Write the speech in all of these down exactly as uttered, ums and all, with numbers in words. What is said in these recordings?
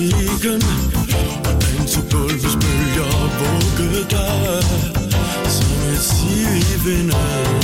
musikken, og dansegulvets bølger vugge dig som et siv i vinden.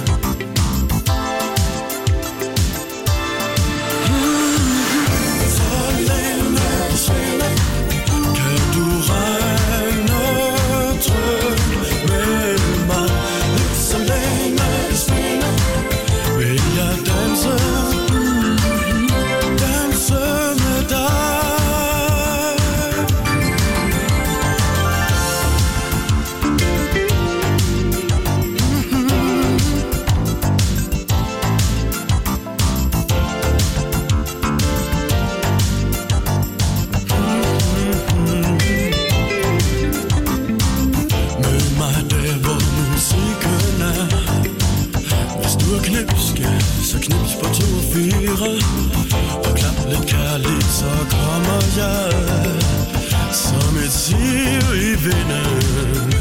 Og klap lidt kærligt, så kommer jeg som et siv i vinden.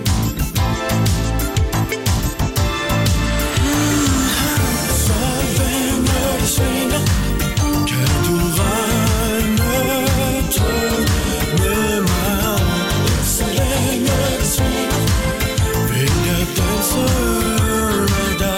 Så længe det svinger, kan du regne trygt med mig. Så længe det svinger, vil jeg danse med dig.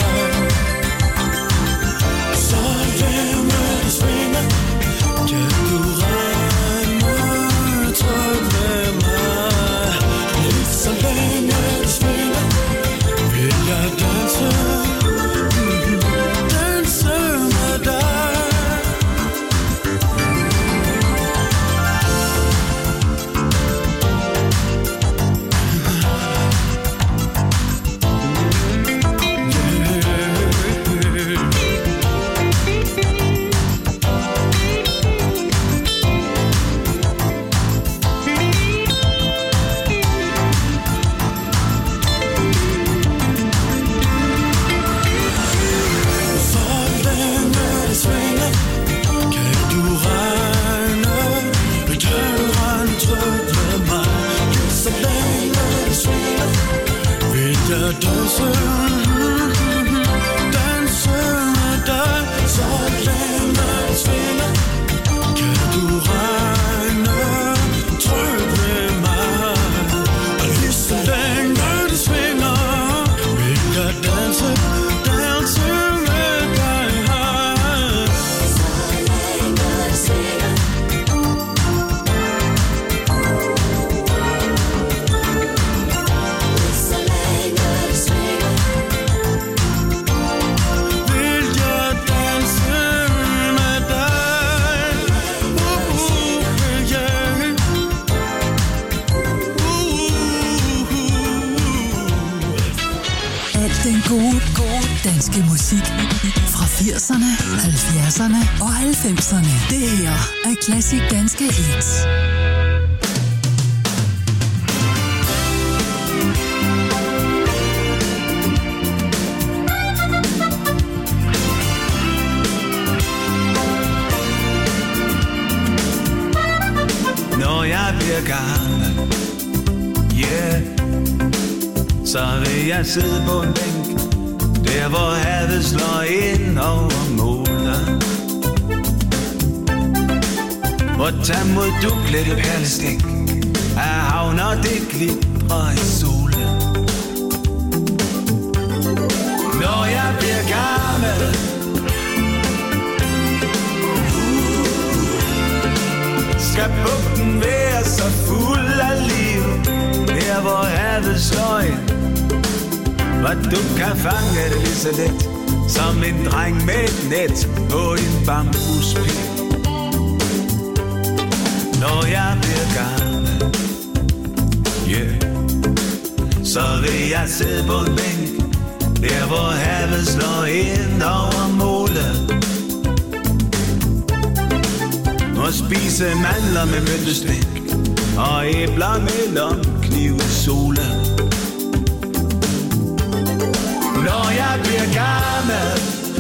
halvfjerdserne og halvfemserne. Det her er Klassik Danske Hits. Når jeg bliver gammel, yeah, så vil jeg sidde på en bænk, der hvor havet slår ind over måler. Hvor tag mod duklet perlestik af havner det glitrer i solen. Når jeg bliver gammel, uh, skal bugten være så fuld af liv, der hvor havet slår ind. Og du kan fange det lige så let som en dreng med et net på en bambuspil. Når jeg bliver gammel, yeah, så vil jeg sidde på en bænk, der hvor havet slår ind over målet. Og spise mandler med møntestik og æbler med lomkniv i solen. Når jeg bliver gammel,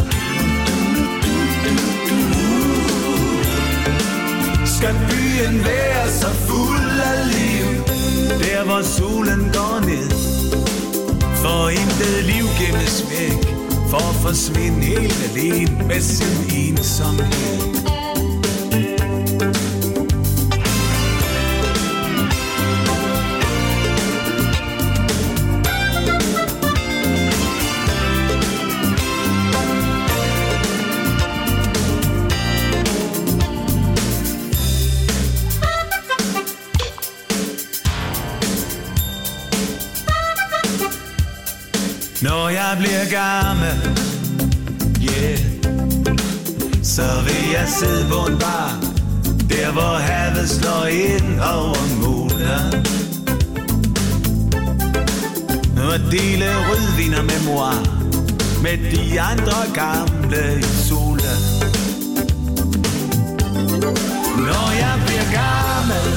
skal byen være så fuld af liv, der hvor solen går ned. For intet liv gemmes væk, for at forsvinde helt alene med sin ensomhed. Når jeg bliver gammel, yeah, så vil jeg sidde på en bar, der hvor havet slår ind over måler, og dele rødvin og memoir med de andre gamle i solen. Når jeg bliver gammel,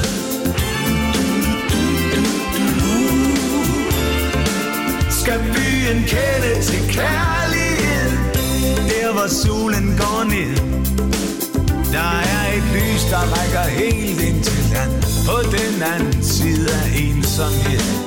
skal byen kende til kærlighed, der hvor solen går ned. Der er et lys, der rækker helt ind til land, på den anden side af ensomhed.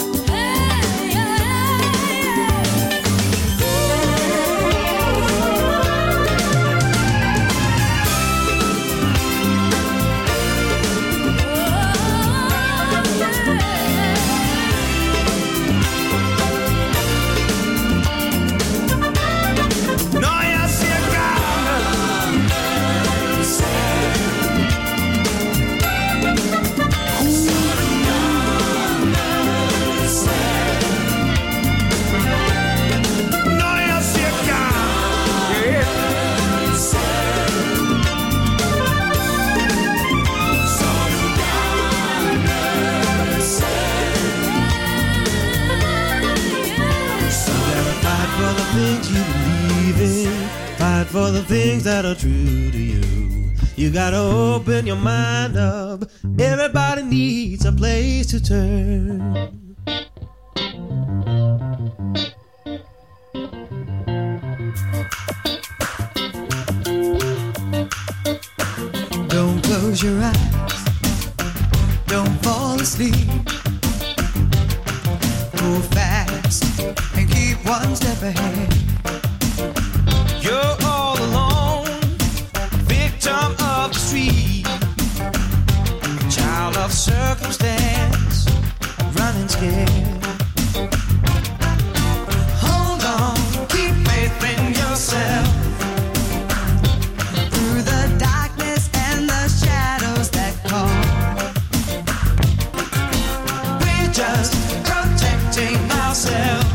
For the things that are true to you, you gotta open your mind up. Everybody needs a place to turn. Don't close your eyes, don't fall asleep. Go fast and keep one step ahead. You're all alone, victim of the street, child of circumstance, running scared. Hold on, keep faith in yourself. Through the darkness and the shadows that call, we're just protecting ourselves.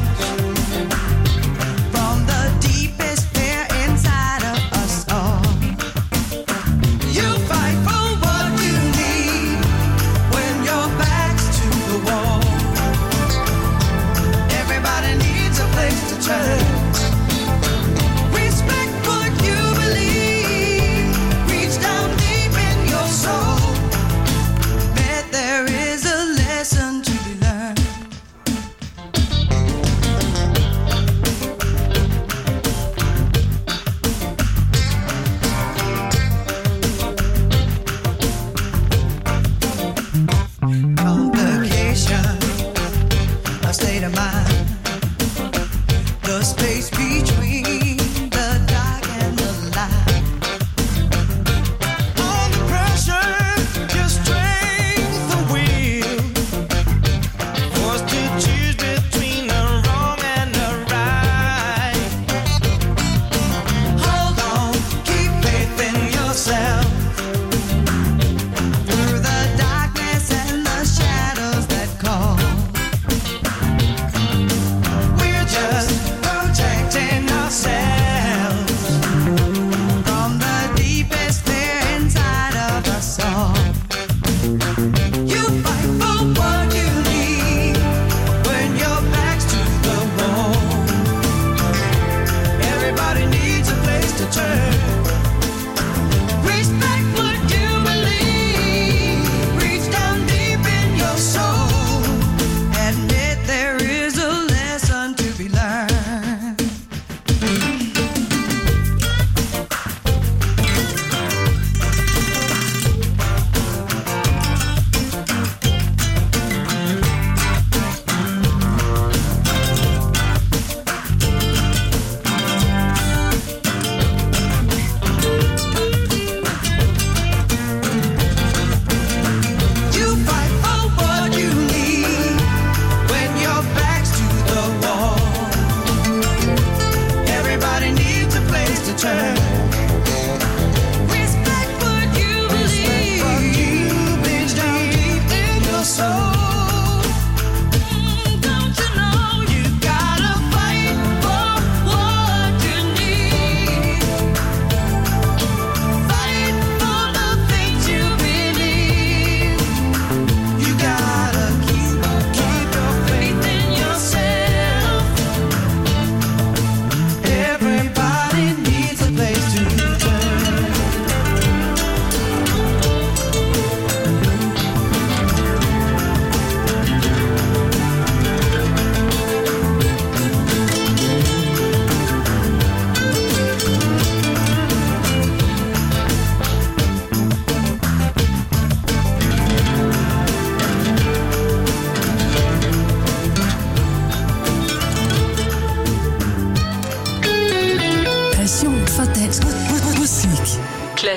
Ourselves.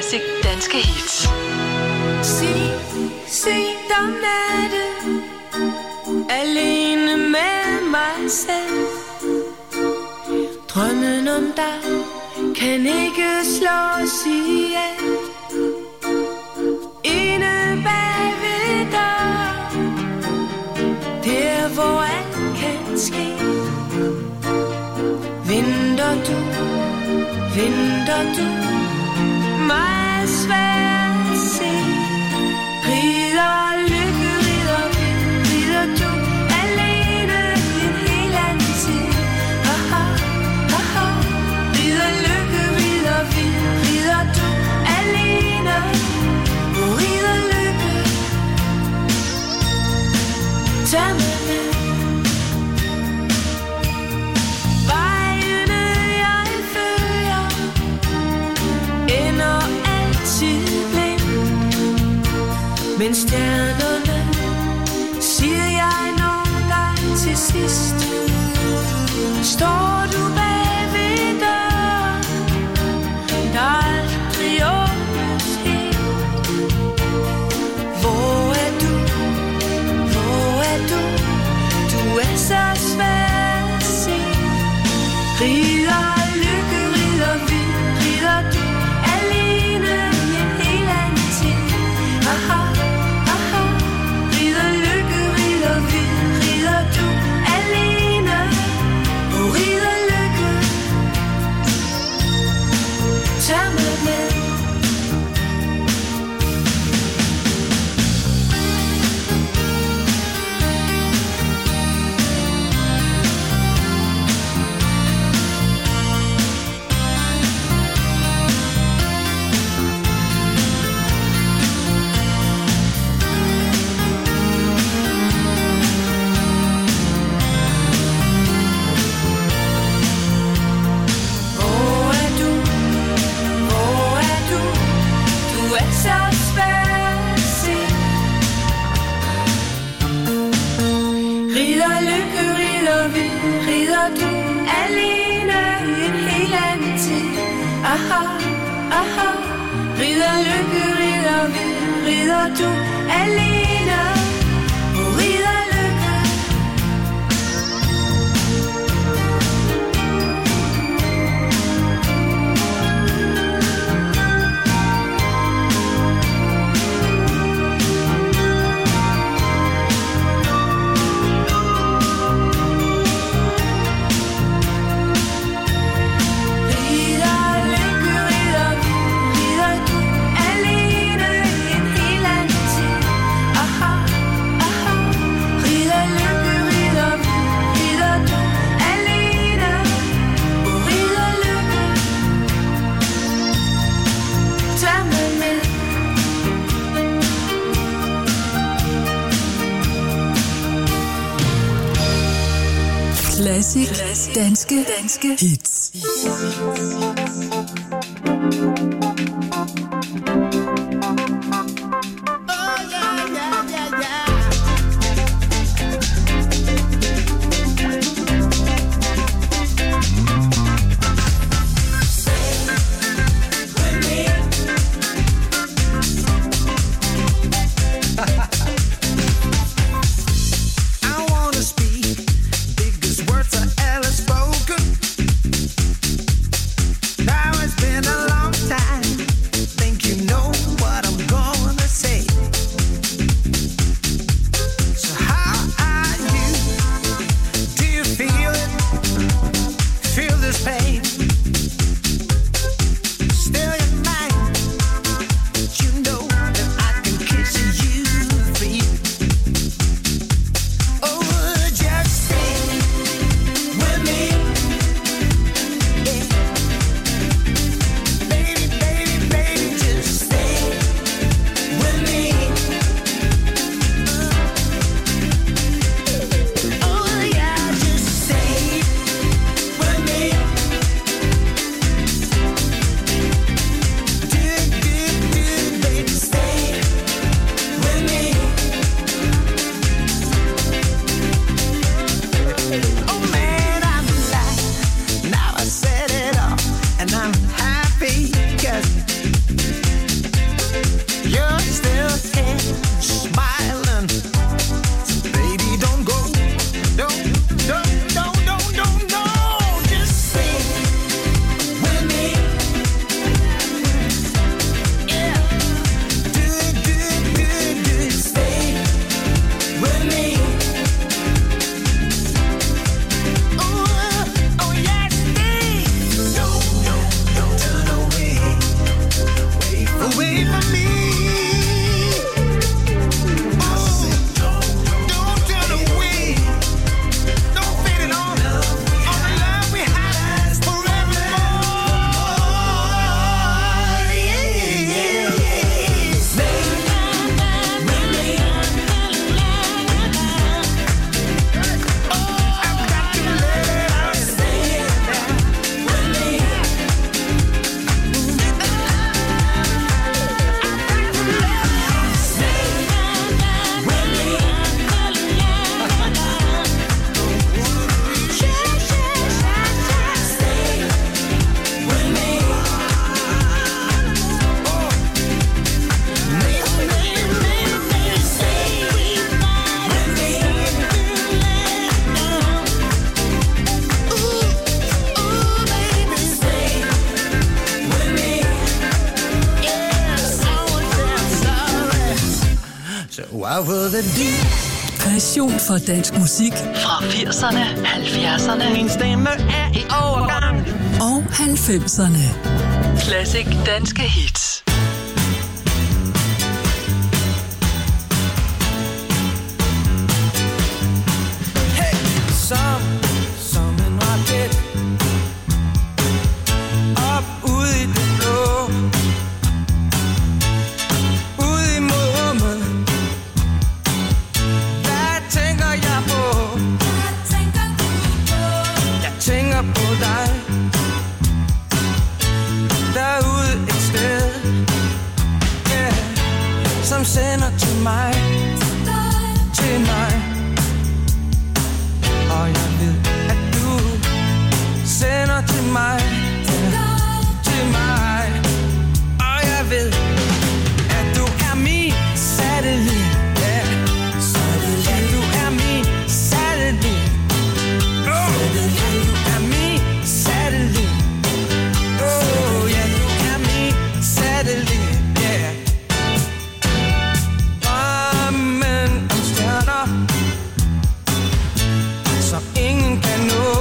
Classic danske hits. Se, sent om natten, alene med mig selv. Drømmen om dig kan ikke slås ihjel. Inde bag ved dig, der hvor alt kan ske. Venter du, venter du mig svært at se. Rider lykke, rider vind, rider du alene i en helt anden tid. Haha, haha. Rider lykke, rider vind, rider du alene. Hvor rider lykke, tag mig med. Vejene jeg følger ender altid blind, men stjernerne siger jeg når dig til sidst. Står du bag ved døren, der aldrig åbnes helt. Hvor er du, hvor er du, du er så svær at se. Rider lykke, rider vind, rider du alene i en helt anden tid. Aha, aha. Rider lykke, rider vind, rider du alene. Og rider lykke, tag mig med. Hvor er du, hvor er du, du er så svær at se. Rider lykke, rider vind, rider du alene i en helt anden tid. Aha, aha. Rider lykke, rider vind, rider du alene. Og rider lykke, rider lykke, rider vind, rider du alene i en helt anden tid. Aha, aha. Rider lykke, rider vind, rider du alene. Og rider lykke, tag mig med. Classic danske danske hits. I wanna speak biggest words I ever spoken. Now it's been a long time. What will they do? Passion for dansk musik fra firserne, halvfjerdserne. Min stemme er i overgang. Og halvfemserne. Classic danske hits. Hey, som, som en raket. Op ude i det blå. Ude imod rummet. Hvad tænker jeg på? Hvad tænker du på? Jeg tænker på dig. Derude et sted, yeah, som sender til mig, til mig. Og jeg ved, at du sender til mig, yeah, til mig. Og jeg ved, at du er min satellit, yeah. At du er min satellit, oh. At du er min satellit. Oh, yeah, du er min satellit, yeah. Drømmen om stjerner, som ingen kan nå.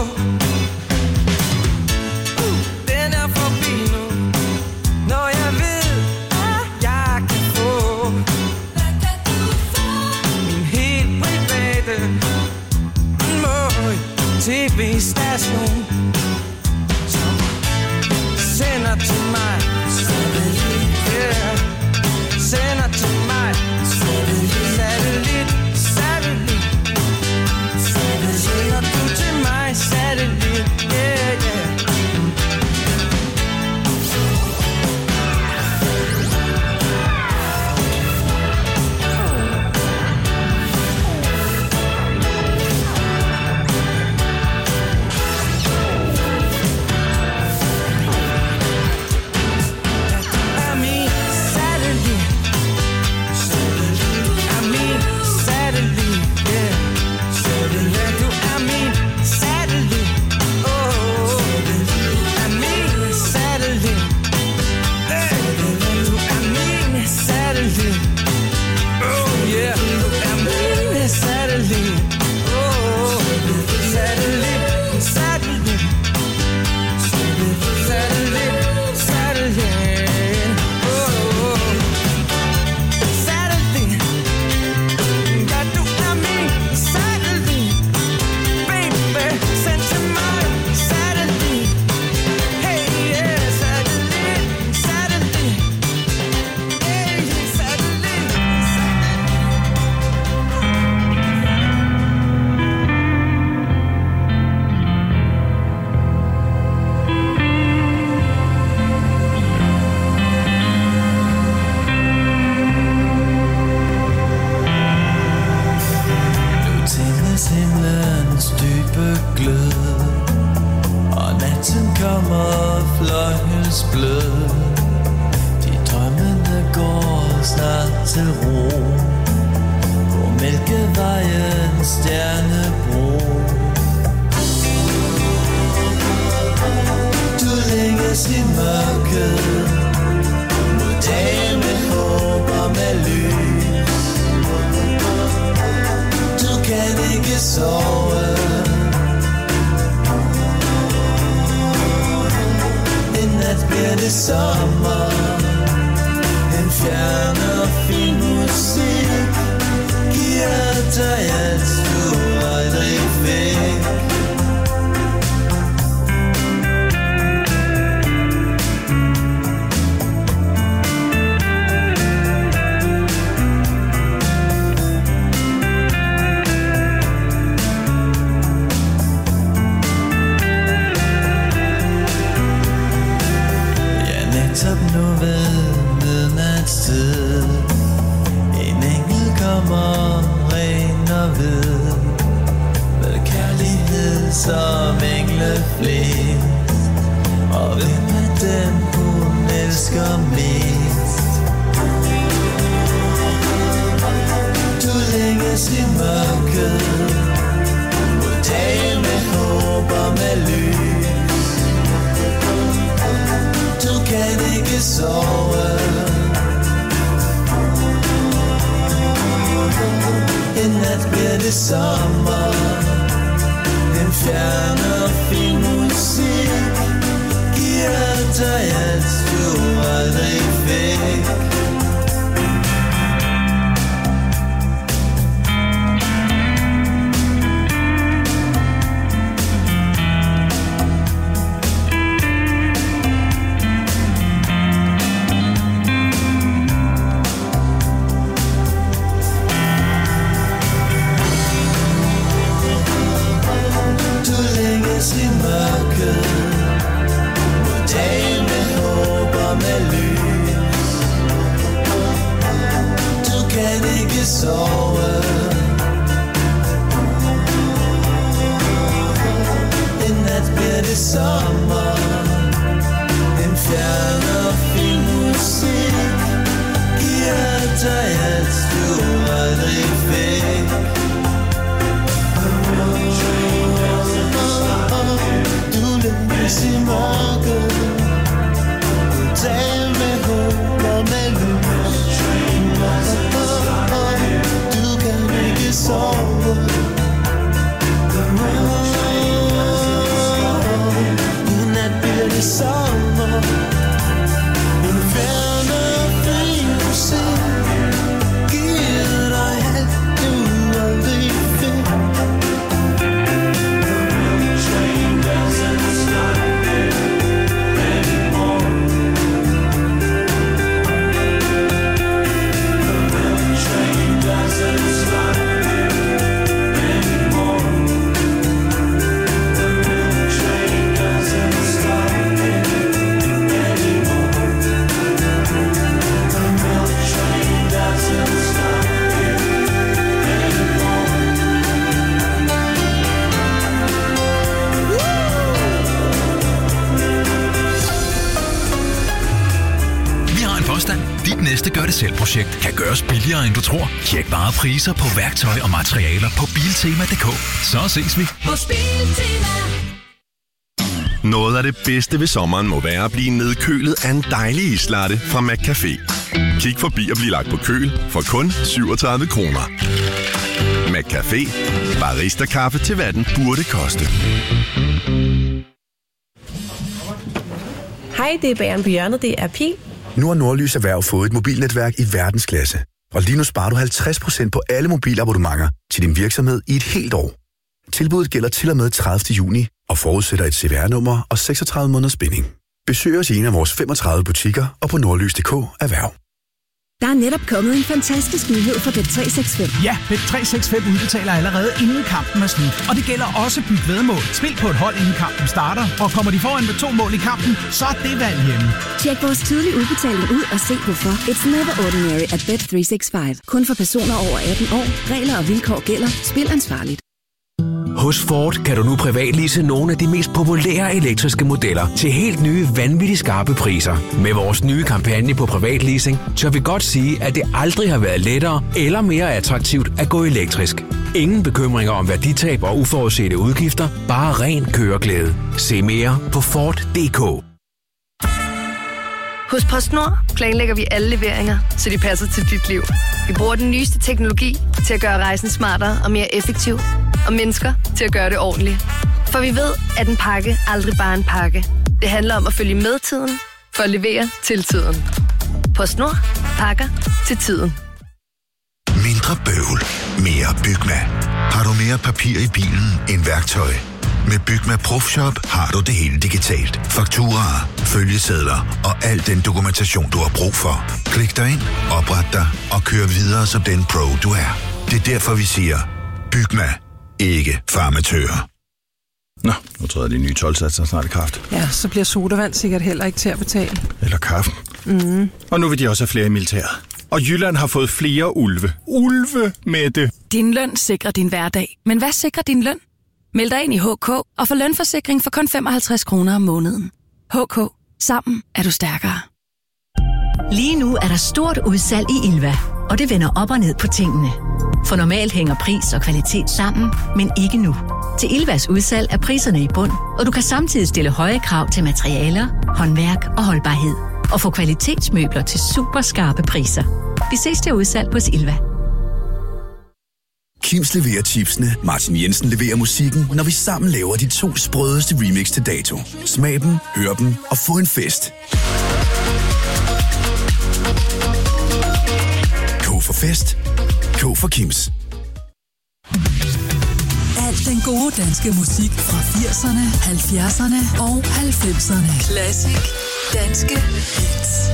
Uh, den er forbi nu, når jeg ved, at jeg kan få. Hvad kan du få? Min helt private mål tv-station, sender til mig, yeah. Sender til mig, satellit, satellit. Sender du til mig, satellit, yeah, yeah. Sove En fjern og fin musik giver dig alt du aldrig fik. I mørket mod dagen med håb og med lys. Du kan ikke sove. En nat bliver det sommer. En fjern og fin musik giver dig alt du aldrig fik. I morgen tag med håb og med lys. Du kan ikke sove. I nat bliver det sommer. En fjern og fin musik giver dig alt du aldrig fik. Dit næste gør-det-selv-projekt kan gøres billigere, end du tror. Tjek bare priser på værktøj og materialer på biltema punktum d k. Så ses vi hos Biltema. Noget af det bedste ved sommeren må være at blive nedkølet af en dejlig islatte fra McCafé. Kig forbi og bliv lagt på køl for kun syvogtredive kroner. McCafé. Barista-kaffe til hvad den burde koste. Hej, det er Bageren på hjørnet. Det er Pil. Nu har Nordlys Erhverv fået et mobilnetværk i verdensklasse. Og lige nu sparer du halvtreds procent på alle mobilabonnementer til din virksomhed i et helt år. Tilbuddet gælder til og med tredivte juni og forudsætter et C V R-nummer og seksogtredive måneders binding. Besøg os i en af vores femogtredive butikker og på nordlys punktum d k erhverv. Der er netop kommet en fantastisk nyhed for Bet tre seks fem. Ja, Bet tre seks fem udbetaler allerede inden kampen er slut. Og det gælder også byt væddemål. Spil på et hold inden kampen starter, og kommer de foran med to mål i kampen, så er det valg hjemme. Tjek vores tidlige udbetaling ud og se hvorfor. It's never ordinary at Bet tre seks fem. Kun for personer over atten år. Regler og vilkår gælder. Spil ansvarligt. Hos Ford kan du nu privatlease nogle af de mest populære elektriske modeller til helt nye, vanvittigt skarpe priser. Med vores nye kampagne på privatleasing, tør vi godt sige, at det aldrig har været lettere eller mere attraktivt at gå elektrisk. Ingen bekymringer om værditab og uforudsete udgifter, bare ren køreglæde. Se mere på Ford punktum d k. Hos PostNord planlægger vi alle leveringer, så de passer til dit liv. Vi bruger den nyeste teknologi til at gøre rejsen smartere og mere effektiv, og mennesker til at gøre det ordentligt. For vi ved, at en pakke aldrig bare er en pakke. Det handler om at følge med tiden, for at levere til tiden. PostNord. Pakker til tiden. Mindre bøvl. Mere Bygma. Har du mere papir i bilen end værktøj? Med Bygma Profshop har du det hele digitalt. Fakturaer, følgesedler og al den dokumentation, du har brug for. Klik dig ind, opret dig og kør videre som den pro, du er. Det er derfor, vi siger, Bygma. Ikke farmatører. Nå, nu tror jeg, de nye tolvsatser snart i kraft. Ja, så bliver sodavand sikkert heller ikke til at betale. Eller kaffen. Mm. Og nu vil de også have flere i militæret. Og Jylland har fået flere ulve. Ulve med det. Din løn sikrer din hverdag. Men hvad sikrer din løn? Meld dig ind i H K og få lønforsikring for kun femoghalvtreds kroner om måneden. H K. Sammen er du stærkere. Lige nu er der stort udsalg i Ilva, og det vender op og ned på tingene. For normalt hænger pris og kvalitet sammen, men ikke nu. Til Ilvas udsalg er priserne i bund, og du kan samtidig stille høje krav til materialer, håndværk og holdbarhed. Og få kvalitetsmøbler til super skarpe priser. Vi ses til udsalg hos Ilva. Kims leverer chipsene, Martin Jensen leverer musikken, når vi sammen laver de to sprødeste remix til dato. Smag dem, hør dem og få en fest. K for fest. K for Kims. Al den gode danske musik fra firserne, halvfjerdserne og halvfemserne. Classic danske hits.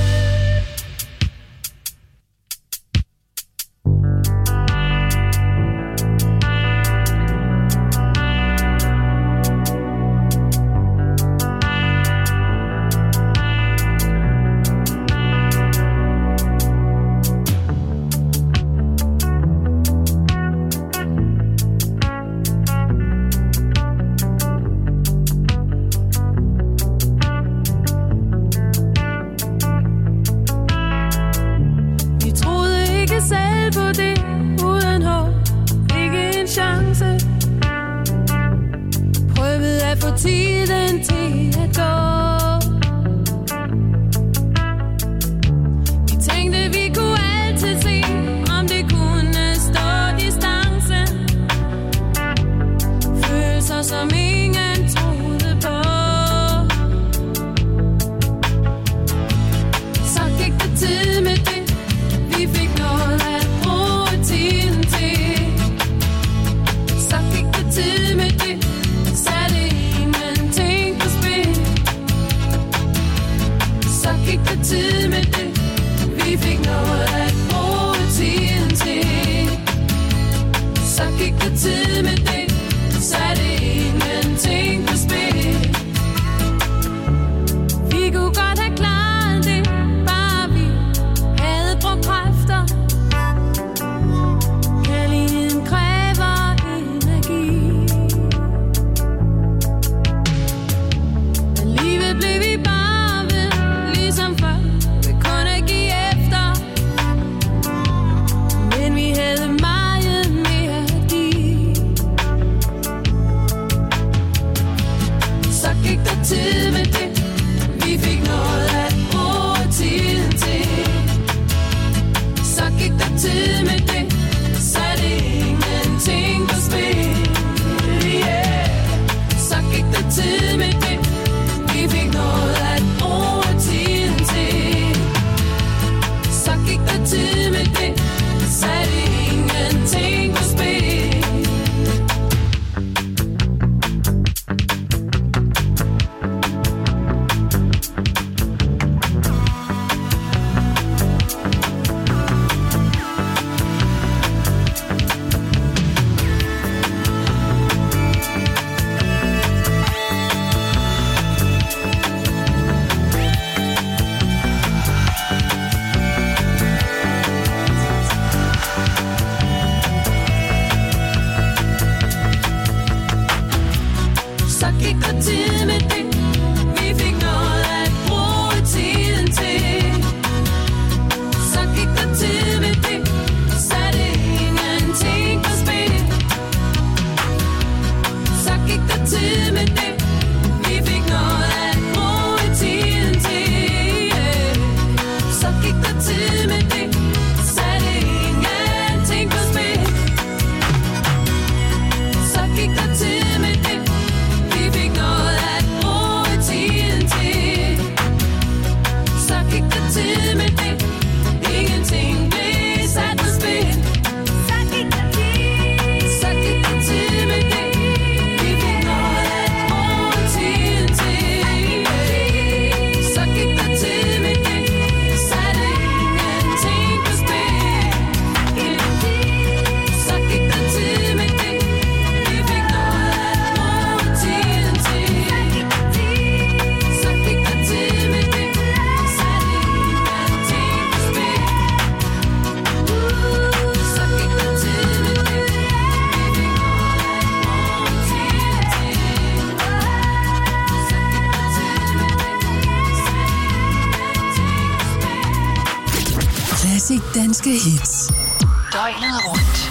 Classic danske hits. Døgnet rundt.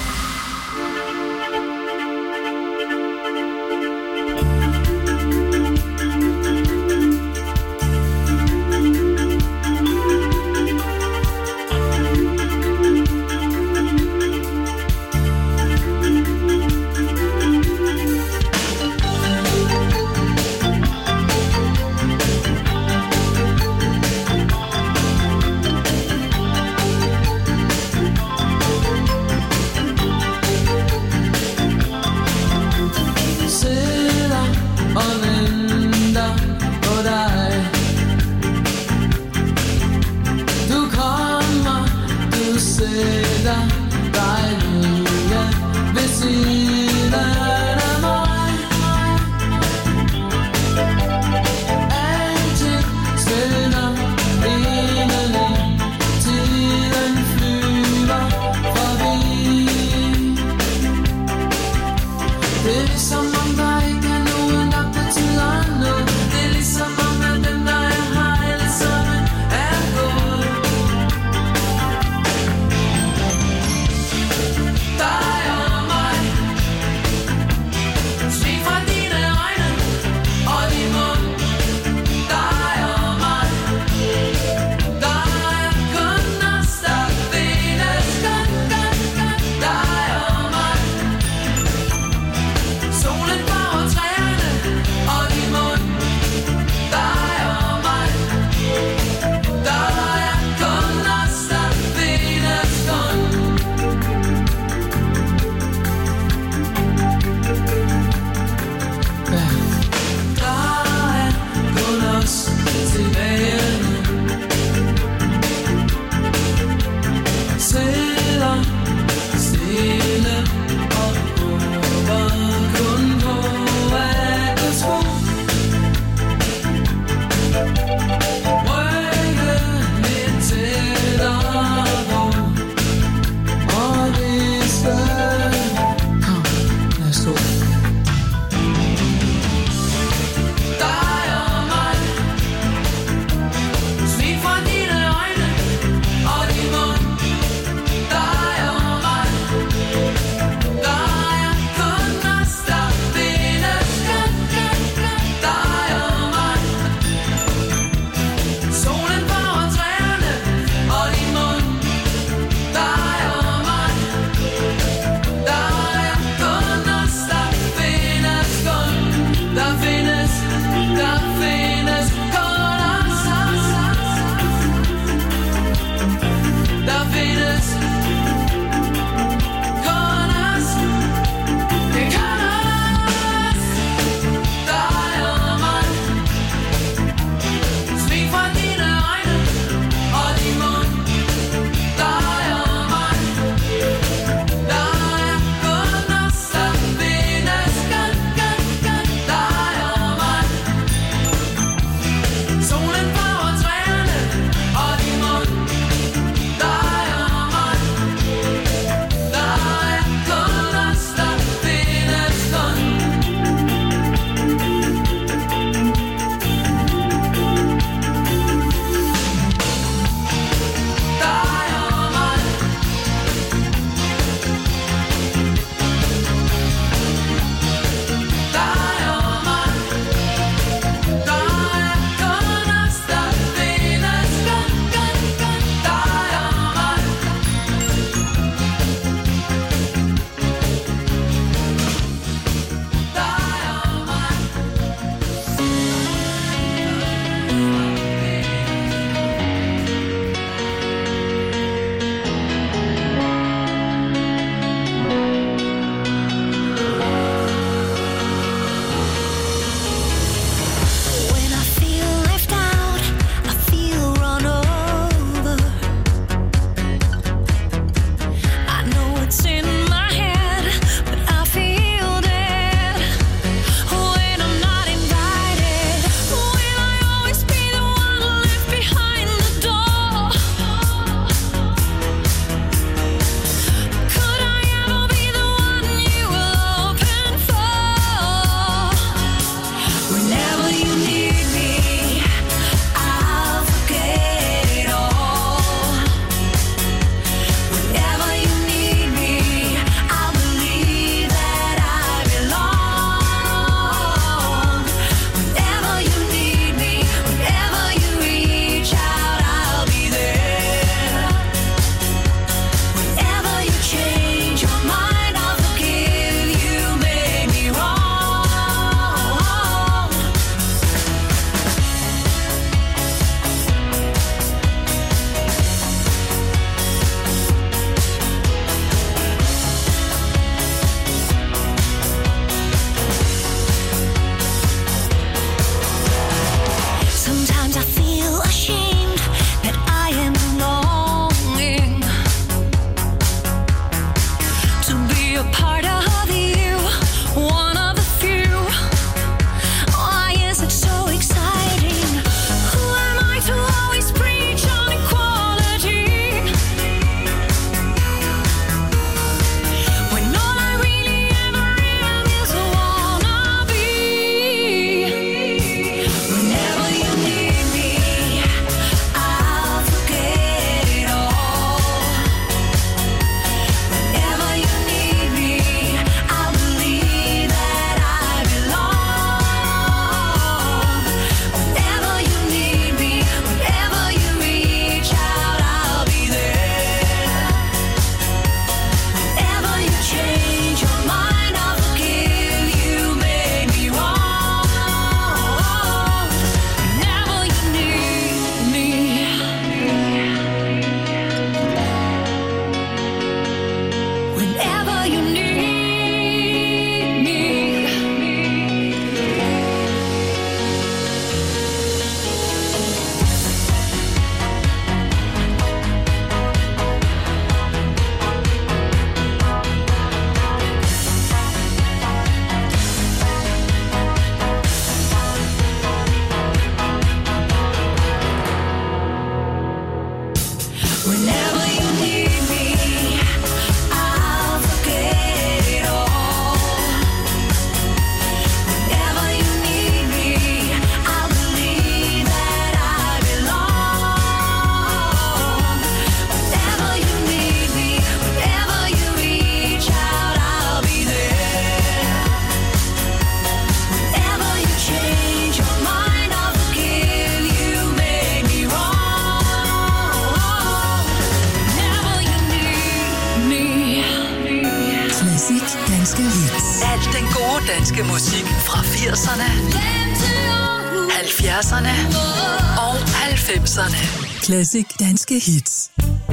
danske musik fra firserne, halvfjerdserne og halvfemserne. Classic danske hits.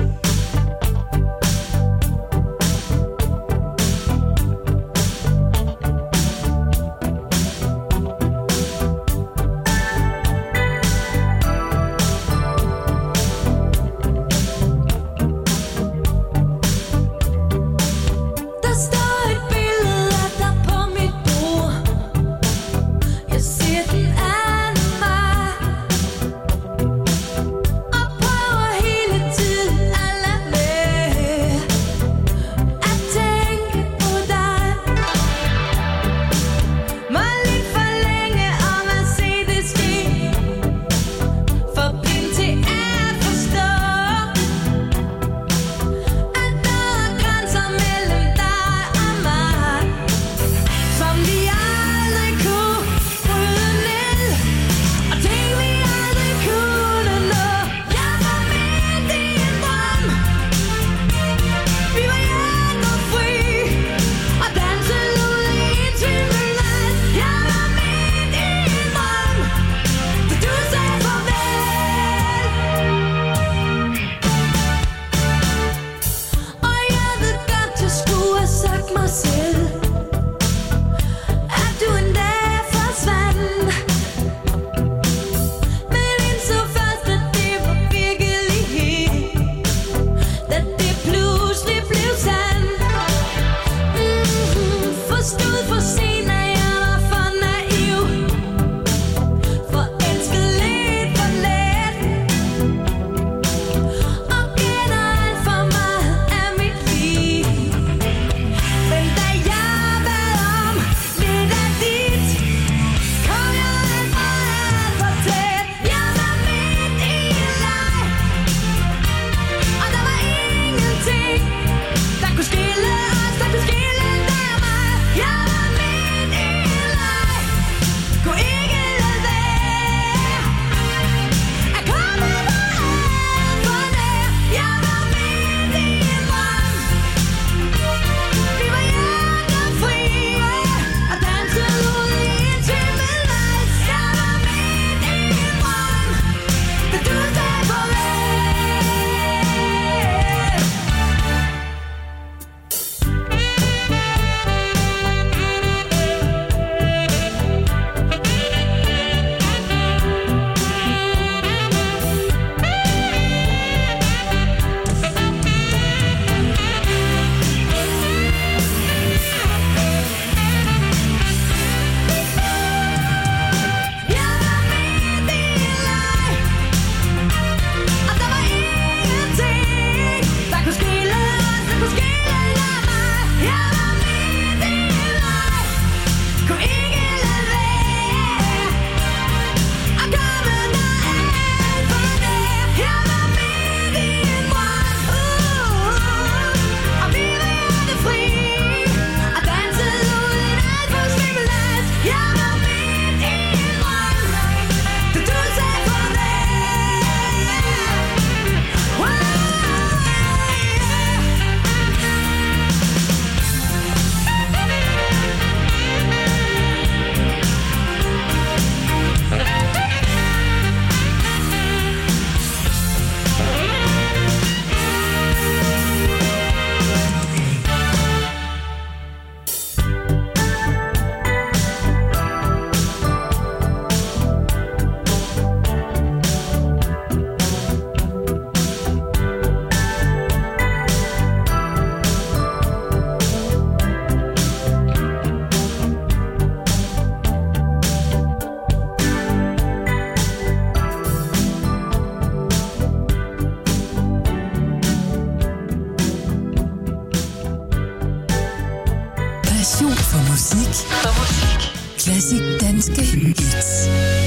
Classic danske hits.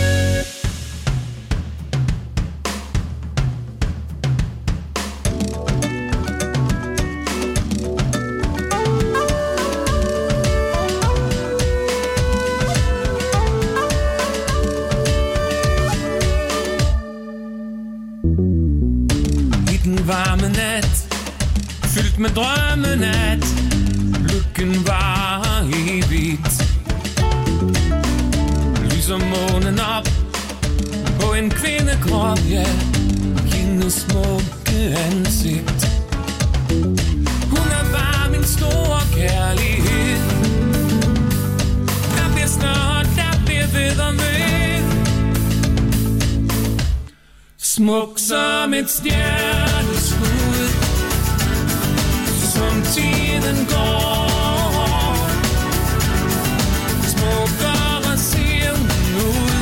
Varme nat, fyldt med drømmen at lykken var evigt. lyser månen op på en kvindekrop, ja, hendes smukke ansigt. Hun er bare min store kærlighed. Der bliver snart, der bliver ved og ved. Smuk som et stjerneskud, som tiden går. Smukkere ser hun ud,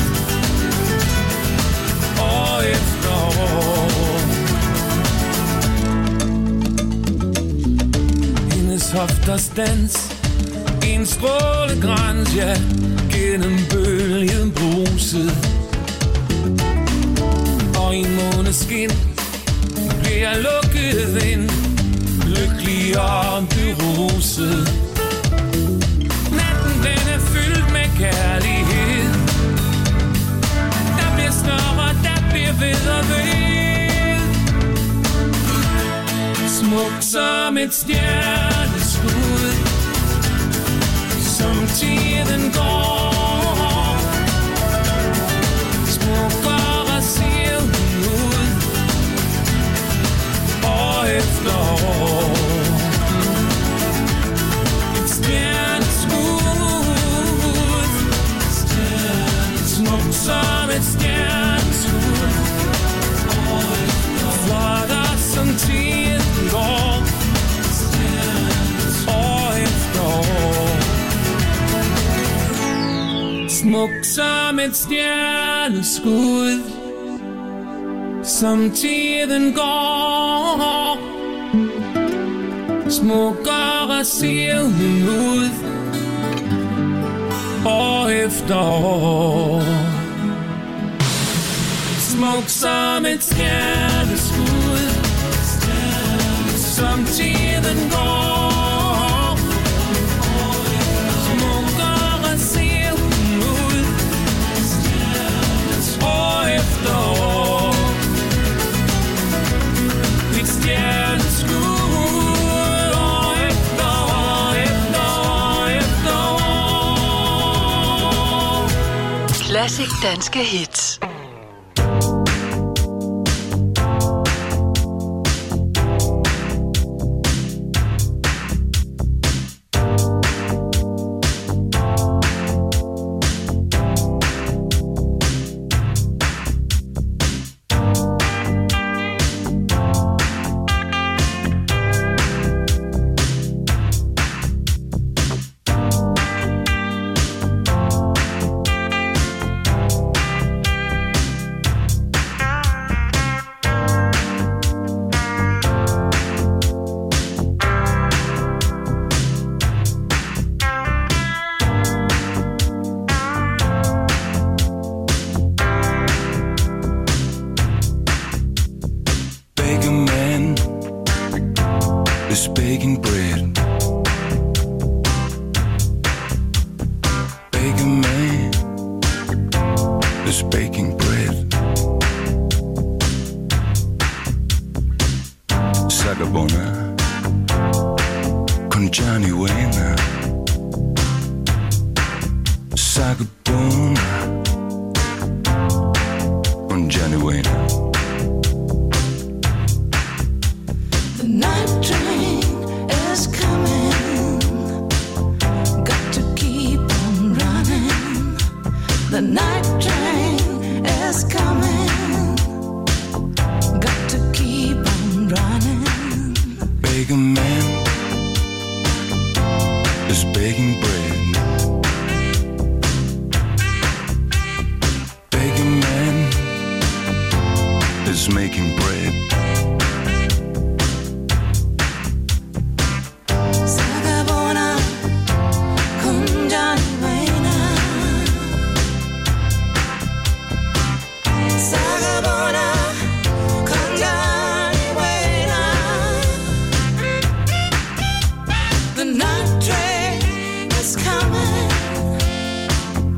år efter år. Hendes hofters dans, en strålegrans, ja, gennem bølgen bruset. Og i en måneskin bliver jeg lukket ind, lykkelig og beruset. Natten den er fyldt med kærlighed. Der bliver snørret, der bliver ved og ved. Smuk som et stjerneskud, som tiden går. Smukkere ser hun ud, år efter år. Et stjerneskud, smuk som et stjerneskud, flottere som tiden går, år efter år. Smuk som et stjerneskud, som tiden går. Smukkere ser hun ud, år efter år. Smuk som et stjerneskud, som tiden går. Smukkere ser hun ud, år efter år. Et stjerneskud, år efter år, efter år, efter år. Classic danske hits.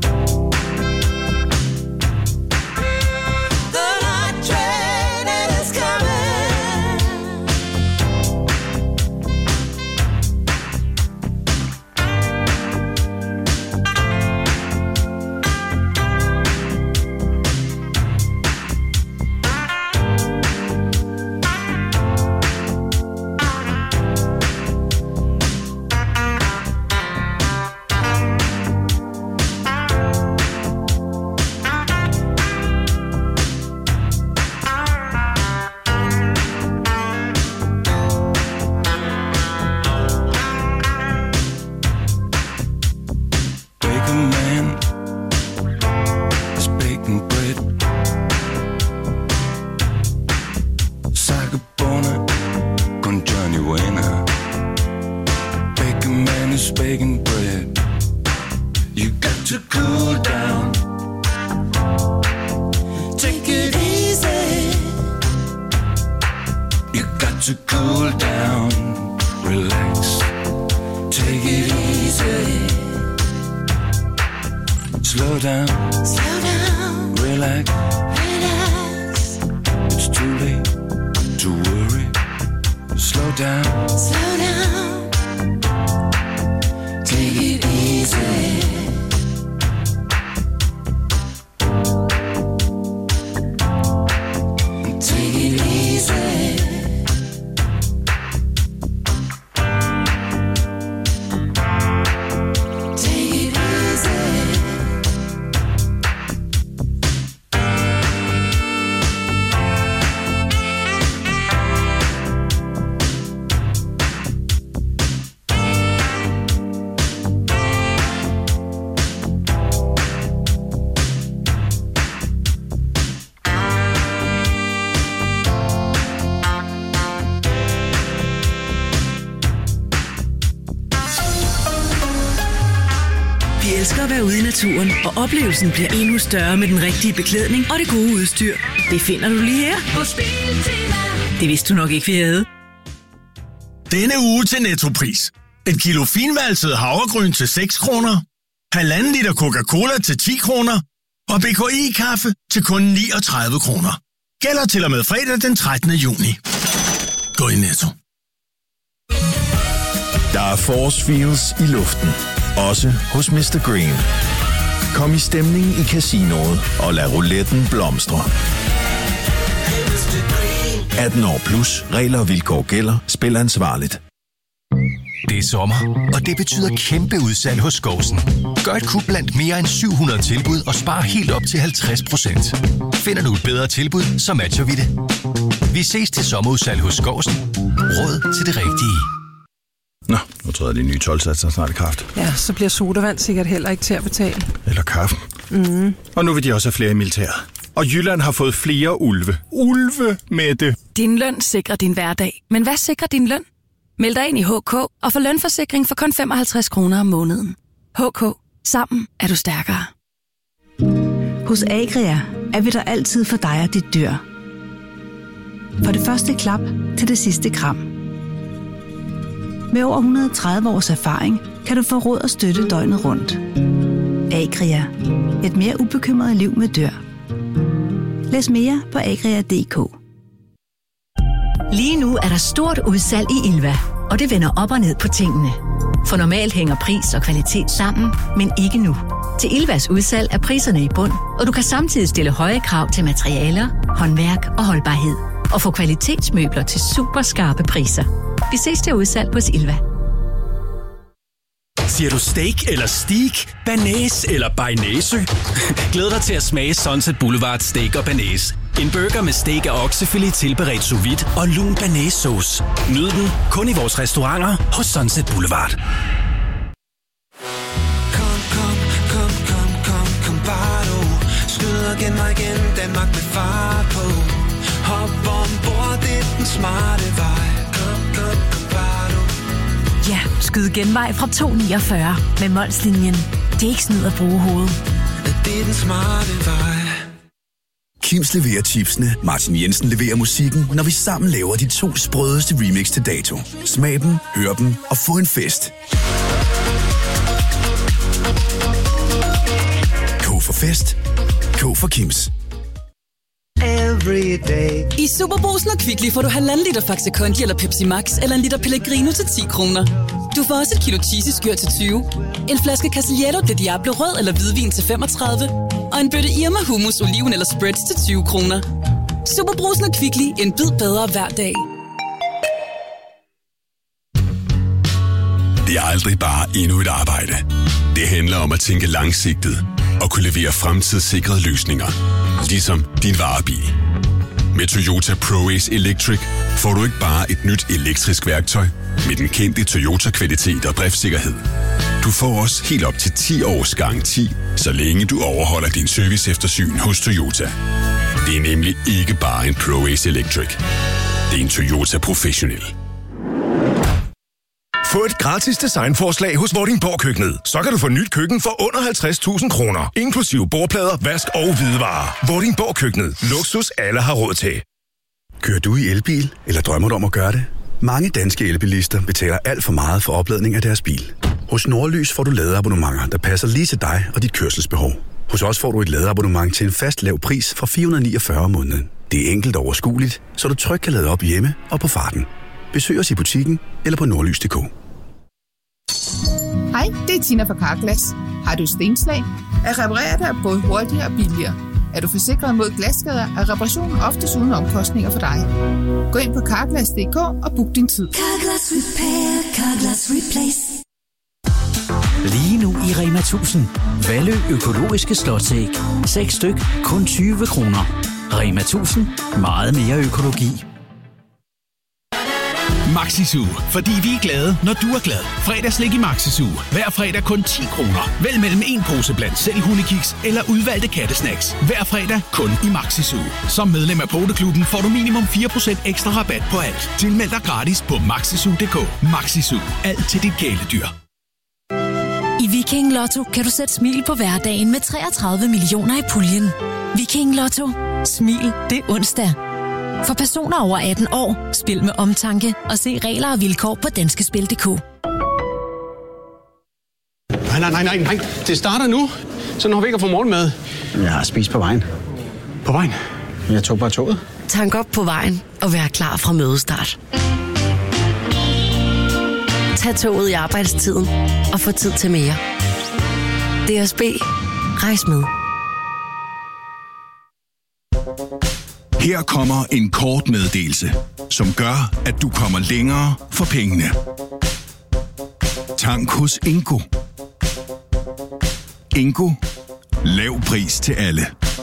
The night train is cool down. Take it easy. You got to cool down. Relax. Take it easy. Slow down. Slow down. Relax. Relax. It's too late to worry. Slow down. Slow down. Take it easy. Take it easy. At være ude i naturen, og oplevelsen bliver endnu større med den rigtige beklædning og det gode udstyr. Det finder du lige her hos Biltema. Det vidste du nok ikke, vi havde. Denne uge til Nettopris. Et kilo finvalset havregryn til seks kroner. Halvanden liter Coca-Cola til ti kroner. Og B K I-kaffe til kun niogtredive kroner. Gælder til og med fredag den trettende juni. Gå i Netto. Der er force feels i luften. Også hos mister Green. Kom i stemning i casinoet og lad rouletten blomstre. atten år plus. Regler og vilkår gælder. Spil ansvarligt. Det er sommer, og det betyder kæmpe udsalg hos Skovsen. Gør et kup blandt mere end syv hundrede tilbud og spar helt op til halvtreds procent. Finder du et bedre tilbud, så matcher vi det. Vi ses til sommerudsalg hos Skovsen. Råd til det rigtige. Nå, nu tror jeg, de nye tolvsatser snart i kraft. Ja, så bliver sodavand sikkert heller ikke til at betale. Eller kaffen. Mm. Og nu vil de også have flere i militæret. Og Jylland har fået flere ulve. Ulve med det. Din løn sikrer din hverdag. Men hvad sikrer din løn? Meld dig ind i H K og få lønforsikring for kun femoghalvtreds kroner om måneden. H K. Sammen er du stærkere. Hos Agria er vi der altid for dig og dit dyr. For det første klap til det sidste kram. Med over et hundrede og tredive års erfaring kan du få råd og støtte døgnet rundt. Agria. Et mere ubekymret liv med dyr. Læs mere på agria punktum d k. Lige nu er der stort udsalg i Ilva, og det vender op og ned på tingene. For normalt hænger pris og kvalitet sammen, men ikke nu. Til Ilvas udsalg er priserne i bund, og du kan samtidig stille høje krav til materialer, håndværk og holdbarhed. Og få kvalitetsmøbler til super skarpe priser. Vi ses til udsalg hos Ilva. Siger du steak eller steak, banæs eller bearnaise? Glæd dig til at smage Sunset Boulevard Steak og Banæs. En burger med steak og oksefilet tilberedt sous vide og lun banæssauce. Nyd den kun i vores restauranter hos Sunset Boulevard. Kom, kom, kom, kom, kom, kom, bare du. Skyd og gen mig igen, Danmark med fart på. Hop ombord, det er den smarte vej. Kom, kom, kom, bare du. Ja, skyd genvej fra to niogfyrre med Molslinjen. Det er ikke snyd at bruge hovedet. Det er den smarte vej. Kims leverer chipsene, Martin Jensen leverer musikken, når vi sammen laver de to sprødeste remix til dato. Smag dem, hør dem og få en fest. K for fest. K for Kims. Every day. I Superbrugsen og Kvickly får du halvanden liter Faxe Kondi eller Pepsi Max eller en liter Pellegrino til ti kroner. Du får også et kilo cheesy skyr til tyve, en flaske Castillejo de Diablo rød eller hvidvin til femogtredive og en bøtte Irma hummus, oliven eller spreads til tyve kroner. Superbrugsen og Kvickly, en bid bedre hver dag. Det er aldrig bare endnu et arbejde. Det handler om at tænke langsigtet og kunne levere fremtidssikrede løsninger. Ligesom din varebil. Med Toyota ProAce Electric får du ikke bare et nyt elektrisk værktøj med den kendte Toyota-kvalitet og driftssikkerhed. Du får også helt op til ti års garanti, så længe du overholder din serviceeftersyn hos Toyota. Det er nemlig ikke bare en ProAce Electric. Det er en Toyota Professional. Få et gratis designforslag hos Vordingborg Køkkenet. Så kan du få nyt køkken for under halvtreds tusind kroner. Inklusive bordplader, vask og hvidevarer. Vordingborg Køkkenet. Luksus alle har råd til. Kører du i elbil, eller drømmer du om at gøre det? Mange danske elbilister betaler alt for meget for opladning af deres bil. Hos Nordlys får du ladeabonnementer, der passer lige til dig og dit kørselsbehov. Hos os får du et ladeabonnement til en fast lav pris fra fire hundrede niogfyrre om måneden. Det er enkelt og overskueligt, så du trygt kan lade op hjemme og på farten. Besøg os i butikken eller på nordlys punktum d k. Hej, det er Tina fra Carglass. Har du stenslag? At reparere det er både hurtigere og billigere. Er du forsikret mod glasskader, er reparationen oftest uden omkostninger for dig. Gå ind på carglass punktum d k og book din tid. Carglass Repair, Carglass Replace. Lige nu i Rema tusind. Valø økologiske slåsæg. seks styk, kun tyve kroner. Rema tusind. Meget mere økologi. Maxisu, fordi vi er glade, når du er glad. Fredagslik i Maxisu. Hver fredag kun ti kroner. Vælg mellem en pose blandt selv hundekiks eller udvalgte kattesnacks. Hver fredag kun i Maxisu. Som medlem af Poteklubben får du minimum fire procent ekstra rabat på alt. Tilmeld dig gratis på maxisu punktum d k. Maxisu. Alt til dit kæledyr. I Viking Lotto kan du sætte smil på hverdagen med treogtredive millioner i puljen. Viking Lotto. Smil det er onsdag. For personer over atten år, spil med omtanke og se regler og vilkår på danskespil punktum d k. Nej, nej, nej, nej, nej. Det starter nu. Så når vi ikke har fået morgenmad. Jeg har spist på vejen. På vejen? Jeg tog bare toget. Tank op på vejen og vær klar fra mødestart. Tag toget i arbejdstiden og få tid til mere. D S B. Rejs med. Her kommer en kort meddelelse, som gør, at du kommer længere for pengene. Tank hos Ingo. Ingo. Lav pris til alle.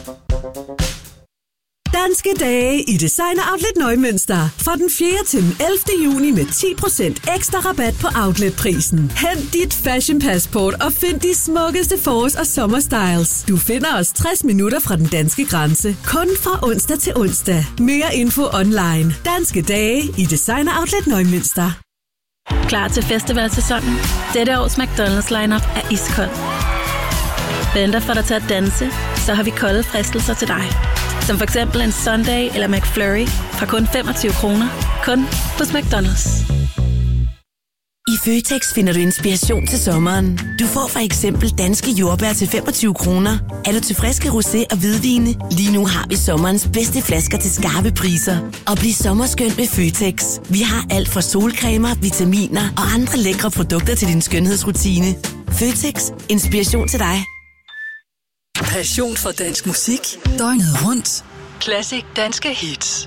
Danske dage i Designer Outlet Neumünster. Fra den fjerde til den ellevte juni med ti procent ekstra rabat på outletprisen. Hent dit fashion passport og find de smukkeste forårs- og sommerstyles. Du finder os tres minutter fra den danske grænse. Kun fra onsdag til onsdag. Mere info online. Danske dage i Designer Outlet Neumünster. Klar til festivalsæsonen? Dette års McDonald's lineup er iskold. Venter for dig til at danse, så har vi kolde fristelser til dig. Som for eksempel en Sunday eller McFlurry fra kun femogtyve kroner. Kun hos McDonald's. I Føtex finder du inspiration til sommeren. Du får for eksempel danske jordbær til femogtyve kroner. Er du til friske rosé og hvidvine? Lige nu har vi sommerens bedste flasker til skarpe priser. Og bliv sommerskønt med Føtex. Vi har alt fra solcremer, vitaminer og andre lækre produkter til din skønhedsrutine. Føtex. Inspiration til dig. Passion for dansk musik. Døgnet rundt. Classic danske hits.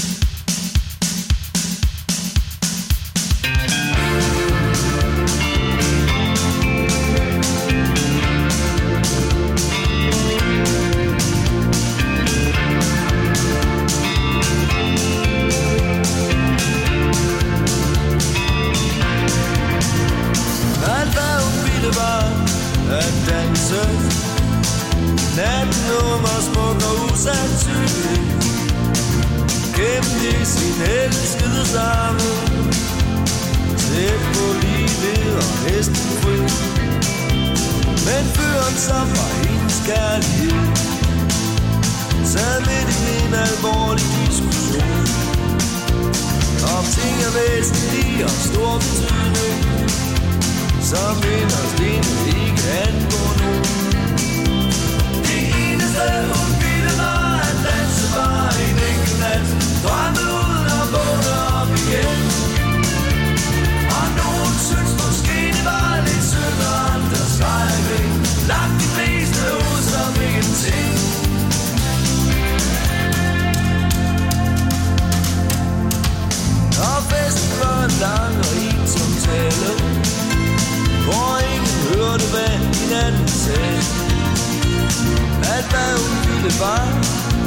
Alt hvad hun ville var at danse. Natten ung og smuk og usandsynlig. Gennem i sin elskede samme. Tæt på livet og næsten fri. Men fyren som var hendes kærlighed sad midt i en alvorlig diskussion om ting af væsentlig og stor betydning, som inderst inde ikke angår nogen. Det eneste hun ville var at danse bare en enkelt nat, drømme uden at vågne op igen. Og nogen synes måske det var lidt sødt, og andre skreg væk. Langt de fleste ud som ingenting. Og festen var lang og ensom tale, hvor ingen hørte hvad hinanden sagde. Alt hvad hun ville var